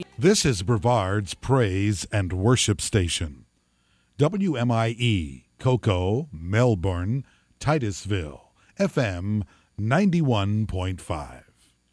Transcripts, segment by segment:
This is Brevard's Praise and Worship Station. WMIE, Cocoa, Melbourne, Titusville, FM 91.5.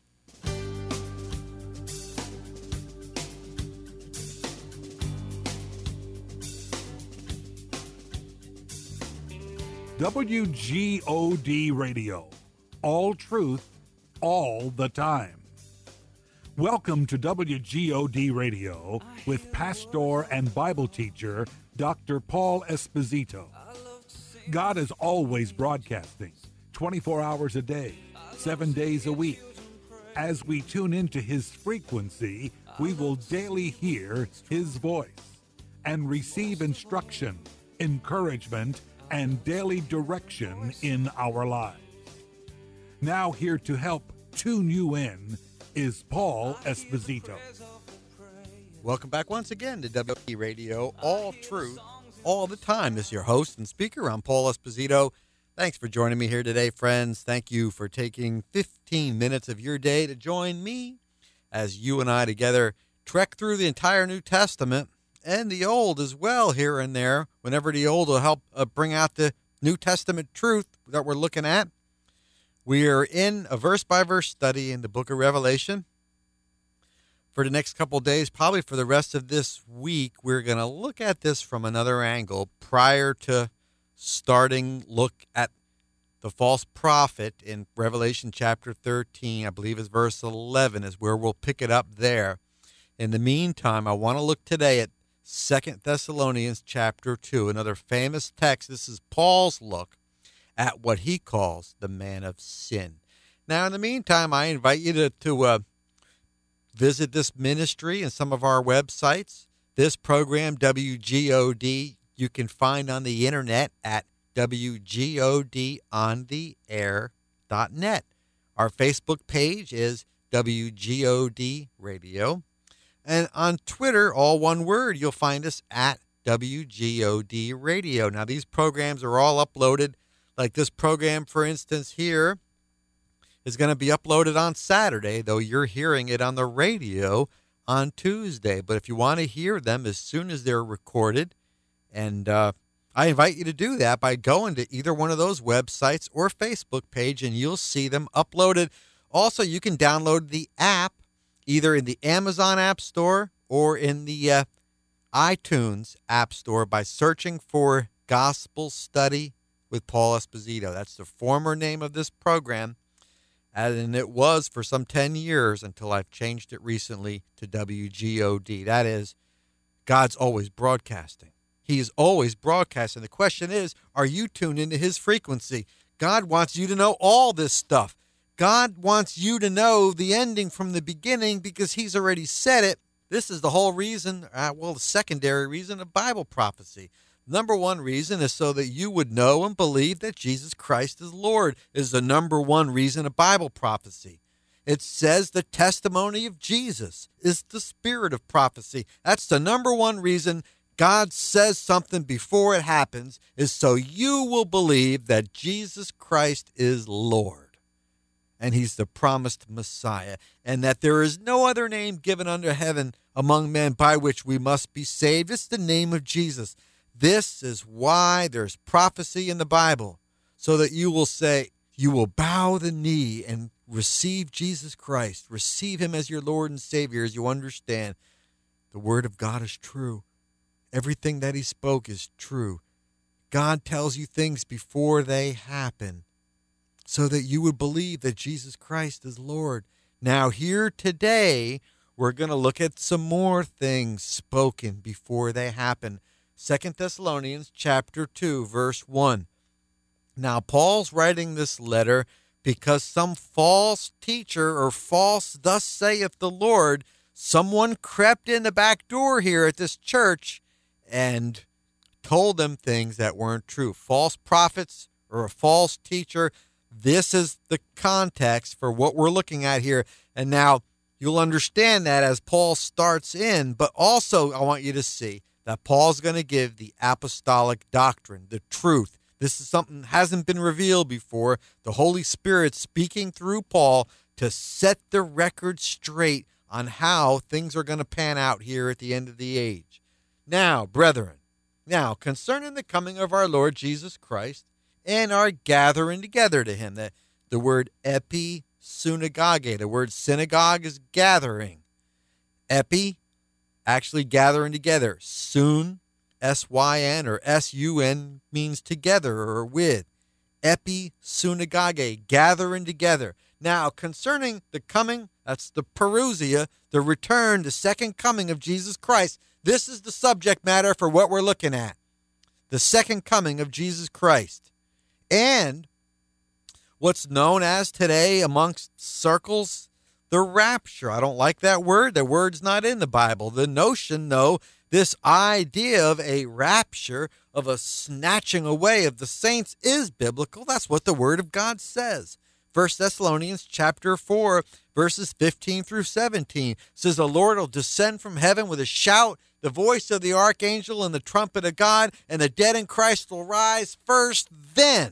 WGOD Radio. All truth, all the time. Welcome to WGOD Radio with pastor and Bible teacher Dr. Paul Esposito. God is always broadcasting 24 hours a day, 7 days a week. As we tune into his frequency, we will daily hear his voice and receive instruction, encouragement, and daily direction in our lives. Now here to help tune you in is Paul Esposito. Welcome back once again to WE Radio, all truth, all the time. This is your host and speaker. I'm Paul Esposito. Thanks for joining me here today, friends. Thank you for taking 15 minutes of your day to join me as you and I together trek through the entire New Testament and the Old as well here and there, whenever the Old will help bring out the New Testament truth that we're looking at. We are in a verse-by-verse study in the book of Revelation. For the next couple of days, probably for the rest of this week, we're going to look at this from another angle prior to starting look at the false prophet in Revelation chapter 13. I believe it's verse 11 is where we'll pick it up there. In the meantime, I want to look today at 2 Thessalonians chapter 2, another famous text. This is Paul's look at what he calls the man of sin. Now, in the meantime, I invite you to visit this ministry and some of our websites. This program, WGOD, you can find on the internet at WGODontheair.net. Our Facebook page is WGOD Radio. And on Twitter, all one word, you'll find us at WGOD Radio. Now, these programs are all uploaded. Like this program, for instance, here is going to be uploaded on Saturday, though you're hearing it on the radio on Tuesday. But if you want to hear them as soon as they're recorded, and I invite you to do that by going to either one of those websites or Facebook page, and you'll see them uploaded. Also, you can download the app either in the Amazon App Store or in the iTunes App Store by searching for Gospel Study with Paul Esposito. That's the former name of this program, and it was for some 10 years until I've changed it recently to WGOD. That is, God's always broadcasting. He is always broadcasting. The question is, are you tuned into his frequency? God wants you to know all this stuff. God wants you to know the ending from the beginning because he's already said it. This is the whole reason, the secondary reason of Bible prophecy. Number one reason is so that you would know and believe that Jesus Christ is Lord, is the number one reason of Bible prophecy. It says the testimony of Jesus is the spirit of prophecy. That's the number one reason God says something before it happens, is so you will believe that Jesus Christ is Lord. And he's the promised Messiah, and that there is no other name given under heaven among men by which we must be saved. It's the name of Jesus. This is why there's prophecy in the Bible, so that you will say, you will bow the knee and receive Jesus Christ, receive him as your Lord and Savior, as you understand the word of God is true. Everything that he spoke is true. God tells you things before they happen, so that you would believe that Jesus Christ is Lord. Now, here today, we're going to look at some more things spoken before they happen. 2 Thessalonians chapter 2, verse 1. Now, Paul's writing this letter because some false teacher or false thus saith the Lord, someone crept in the back door here at this church and told them things that weren't true. False prophets or a false teacher. This is the context for what we're looking at here. And now you'll understand that as Paul starts in, but also I want you to see that Paul's going to give the apostolic doctrine, the truth. This is something that hasn't been revealed before. The Holy Spirit speaking through Paul to set the record straight on how things are going to pan out here at the end of the age. Now, brethren, concerning the coming of our Lord Jesus Christ and our gathering together to him, that the word epi-synagoge, the word synagogue is gathering. Epi, actually gathering together. Sun, S-Y-N, or S-U-N means together or with. Epi-synagoge, gathering together. Now, concerning the coming, that's the parousia, the return, the second coming of Jesus Christ, this is the subject matter for what we're looking at. The second coming of Jesus Christ. And what's known as today amongst circles, the rapture. I don't like that word. The word's not in the Bible. The notion, though, this idea of a rapture, of a snatching away of the saints is biblical. That's what the Word of God says. 1 Thessalonians chapter 4, verses 15 through 17 says, the Lord will descend from heaven with a shout, the voice of the archangel and the trumpet of God, and the dead in Christ will rise first. Then,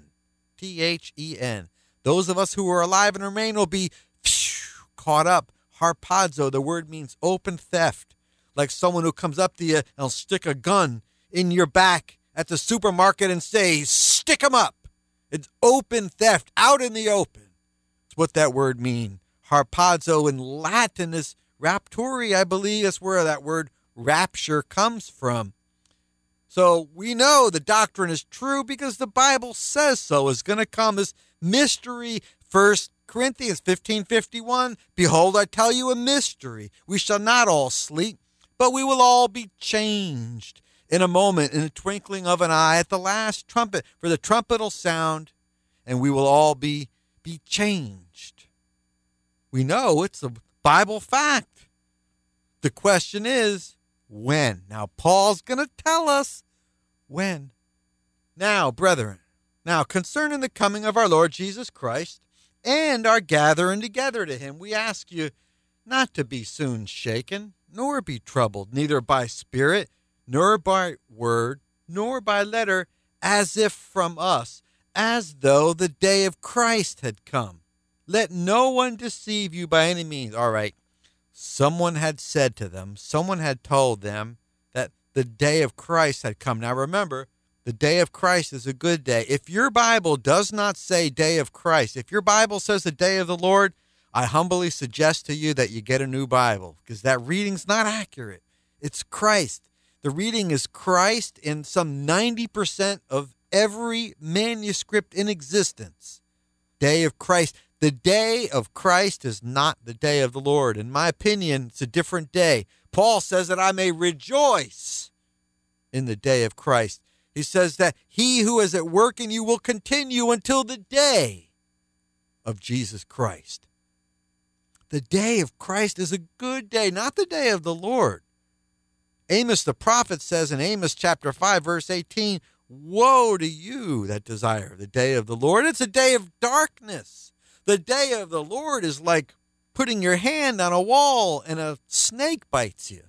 T-H-E-N, those of us who are alive and remain will be caught up. Harpazo, the word means open theft. Like someone who comes up to you and will stick a gun in your back at the supermarket and say, stick 'em up. It's open theft, out in the open. That's what that word means. Harpazo in Latin is raptori, I believe. That's where that word rapture comes from. So we know the doctrine is true because the Bible says so. It's going to come as mystery. 1 Corinthians 15:51, behold, I tell you a mystery. We shall not all sleep, but we will all be changed in a moment, in the twinkling of an eye, at the last trumpet. For the trumpet will sound, and we will all be changed. We know it's a Bible fact. The question is, when? Now, Paul's going to tell us when. Now, brethren, concerning the coming of our Lord Jesus Christ and our gathering together to him, we ask you not to be soon shaken, nor be troubled, neither by spirit, nor by word, nor by letter, as if from us, as though the day of Christ had come. Let no one deceive you by any means. All right, someone had said to them, someone had told them that the day of Christ had come. Now remember, the day of Christ is a good day. If your Bible does not say day of Christ, if your Bible says the day of the Lord, I humbly suggest to you that you get a new Bible, because that reading's not accurate. It's Christ. The reading is Christ in some 90% of every manuscript in existence. Day of Christ. The day of Christ is not the day of the Lord. In my opinion, it's a different day. Paul says that I may rejoice in the day of Christ. He says that he who is at work in you will continue until the day of Jesus Christ. The day of Christ is a good day, not the day of the Lord. Amos the prophet says in Amos chapter 5, verse 18, woe to you that desire the day of the Lord. It's a day of darkness. The day of the Lord is like putting your hand on a wall and a snake bites you.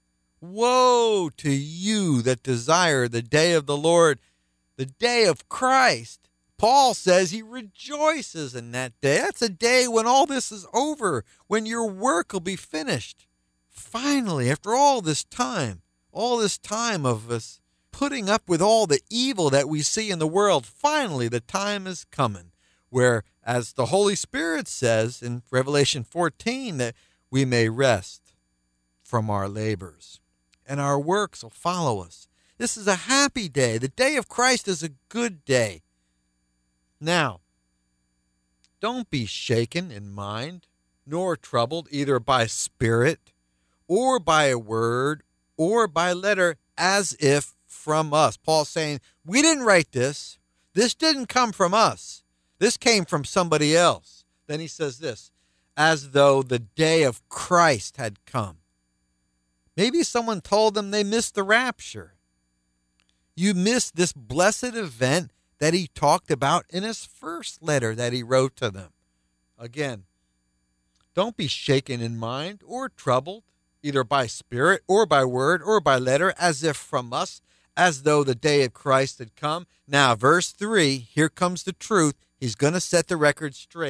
Woe to you that desire the day of the Lord, the day of Christ. Paul says he rejoices in that day. That's a day when all this is over, when your work will be finished. Finally, after all this time of us putting up with all the evil that we see in the world, finally the time is coming where, as the Holy Spirit says in Revelation 14, that we may rest from our labors and our works will follow us. This is a happy day. The day of Christ is a good day. Now, don't be shaken in mind, nor troubled either by spirit, or by a word, or by letter, as if from us. Paul's saying, we didn't write this. This didn't come from us. This came from somebody else. Then he says this, as though the day of Christ had come. Maybe someone told them they missed the rapture. You missed this blessed event that he talked about in his first letter that he wrote to them. Again, don't be shaken in mind or troubled, either by spirit or by word or by letter, as if from us, as though the day of Christ had come. Now, verse 3, here comes the truth. He's going to set the record straight.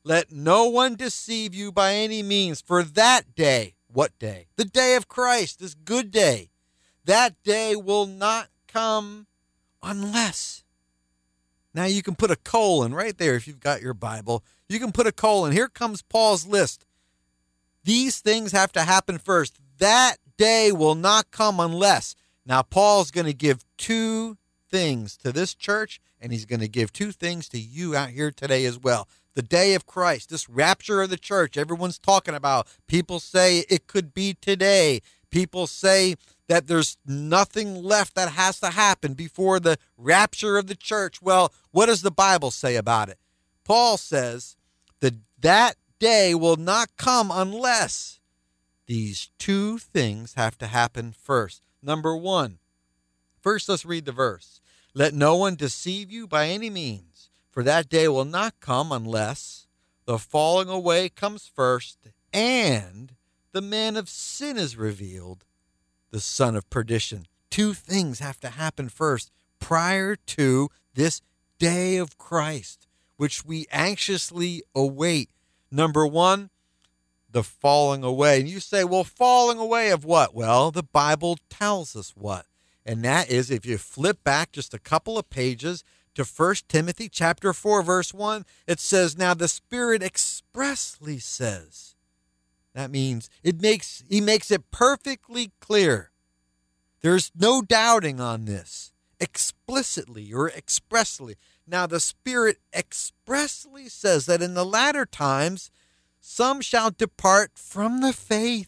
let no one deceive you by any means, for that day, what day? The day of Christ, this good day. That day will not come unless. Now you can put a colon right there if you've got your Bible. You can put a colon. Here comes Paul's list. These things have to happen first. That day will not come unless. Now Paul's going to give two things to this church, and he's going to give two things to you out here today as well. The day of Christ, this rapture of the church, everyone's talking about. People say it could be today. People say that there's nothing left that has to happen before the rapture of the church. Well, what does the Bible say about it? Paul says that day will not come unless these two things have to happen first. Number one, first let's read the verse. Let no one deceive you by any means, for that day will not come unless the falling away comes first and the man of sin is revealed, the son of perdition. Two things have to happen first prior to this day of Christ, which we anxiously await. Number one, the falling away. And you say, well, falling away of what? Well, the Bible tells us what. And that is, if you flip back just a couple of pages to 1 Timothy chapter 4, verse 1, it says, now the Spirit expressly says. That means he makes it perfectly clear. There's no doubting on this, explicitly or expressly. Now the Spirit expressly says that in the latter times, some shall depart from the faith,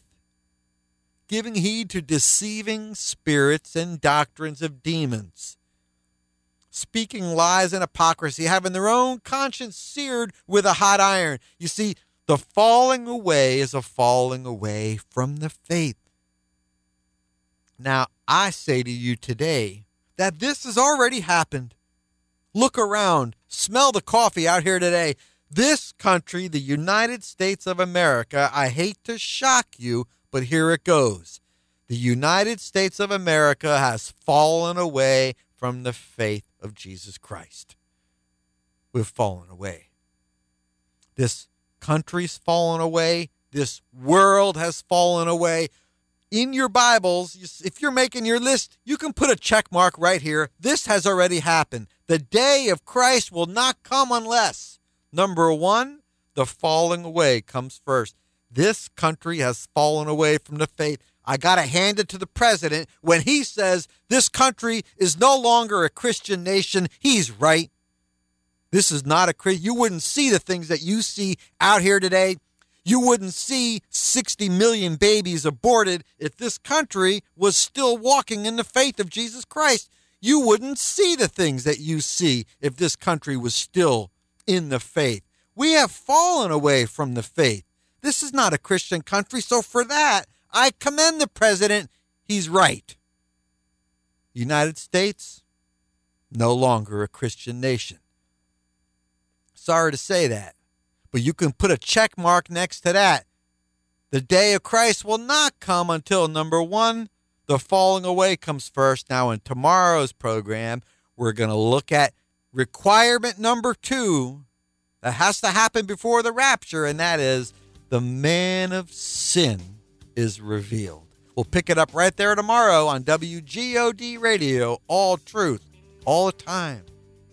giving heed to deceiving spirits and doctrines of demons, speaking lies and hypocrisy, having their own conscience seared with a hot iron. You see, the falling away is a falling away from the faith. Now, I say to you today that this has already happened. Look around. Smell the coffee out here today. This country, the United States of America, I hate to shock you, but here it goes. The United States of America has fallen away from the faith of Jesus Christ. We've fallen away. This country's fallen away. This world has fallen away. In your Bibles, if you're making your list, you can put a check mark right here. This has already happened. The day of Christ will not come unless, number one, the falling away comes first. This country has fallen away from the faith. I got to hand it to the president. When he says this country is no longer a Christian nation, he's right. This is not a Christian. You wouldn't see the things that you see out here today. You wouldn't see 60 million babies aborted if this country was still walking in the faith of Jesus Christ. You wouldn't see the things that you see if this country was still in the faith. We have fallen away from the faith. This is not a Christian country, so for that, I commend the president. He's right. The United States, no longer a Christian nation. Sorry to say that, but you can put a check mark next to that. The day of Christ will not come until, number one, the falling away comes first. Now, in tomorrow's program, we're going to look at requirement number two that has to happen before the rapture, and that is the man of sin is revealed. We'll pick it up right there tomorrow on WGOD Radio, all truth, all the time.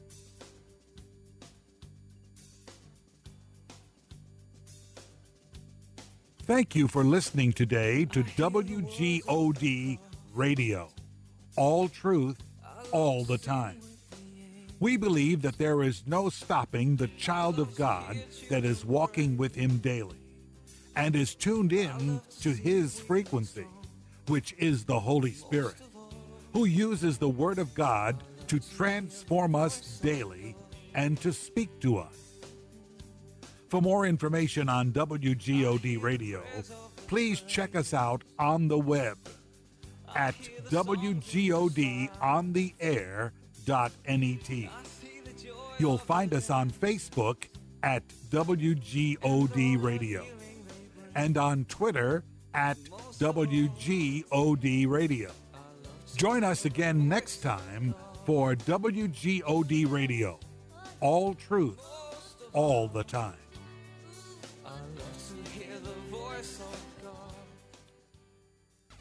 Thank you for listening today to WGOD Radio, all truth, all the time. We believe that there is no stopping the child of God that is walking with him daily and is tuned in to his frequency, which is the Holy Spirit, who uses the Word of God to transform us daily and to speak to us. For more information on WGOD Radio, please check us out on the web at WGODontheair.net. You'll find us on Facebook at WGOD Radio and on Twitter at WGOD Radio. Join us again next time for WGOD Radio, all truth, all the time.